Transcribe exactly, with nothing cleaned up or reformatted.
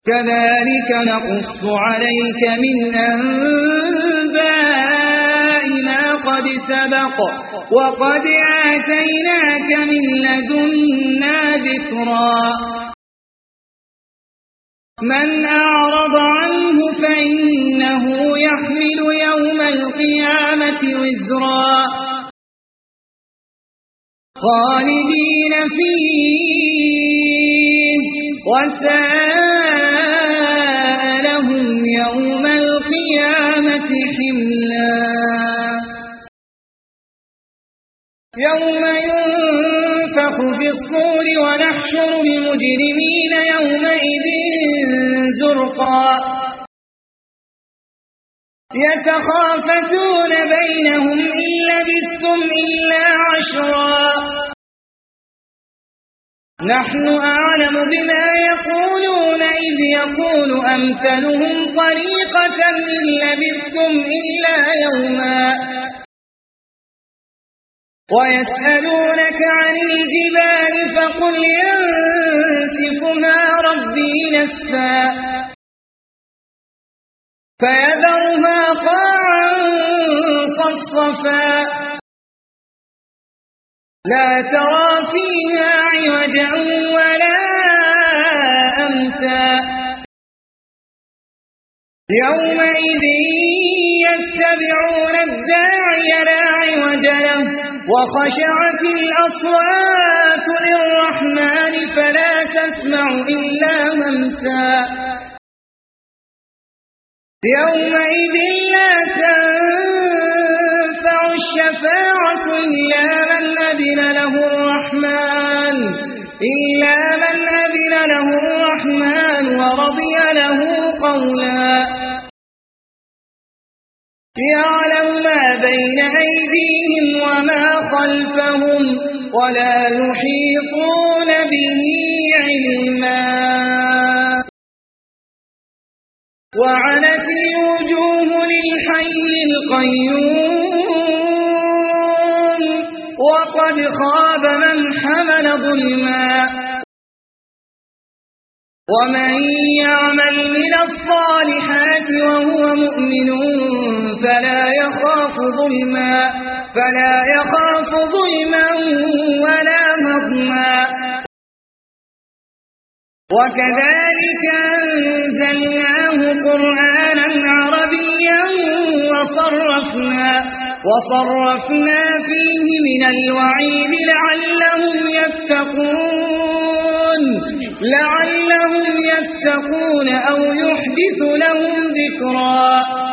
كذلك نقص عليك من أنباء ما قد سبق وقد آتيناك من لدنا ذكرا من أعرض عنه فإنه يحمل يوم القيامة وزرا خالدين فيه وساء لهم يوم القيامة حملا يوم ينفخ في الصور ونحشر المجرمين يومئذ زرقا يتخافتون بينهم إن لبثتم إلا عشرا نحن أعلم بما يقولون إذ يقول أمثلهم طريقة إن لبثتم إلا يوما ويسألونك عن الجبال فقل ينسفها ربي نسفا فيذرها قاعا صفصفا لا ترى فيها عوجا ولا أمتا يومئذ يتبعون الداعي لا عوج له وخشعت الأصوات للرحمن فلا تسمع إلا همسا يومئذ لا تنفع الشفاعة إلا من أذن له الرحمن إلا من أذن له الرحمن ورضي له قولا يعلم ما بين أيديهم وما خلفهم ولا يحيطون به علما وعنت الوجوه للحي القيوم وقد خاب من حمل ظلما ومن يعمل من الصالحات وهو مؤمن فلا يخاف ظلما فلا يخاف ظلما ولا هضما وكذلك أنزلناه قرآنا عربيا وصرفنا وصرفنا فيه من الوعيد لعلهم يتقون لعلهم يتقون أو يحدث لهم ذكرا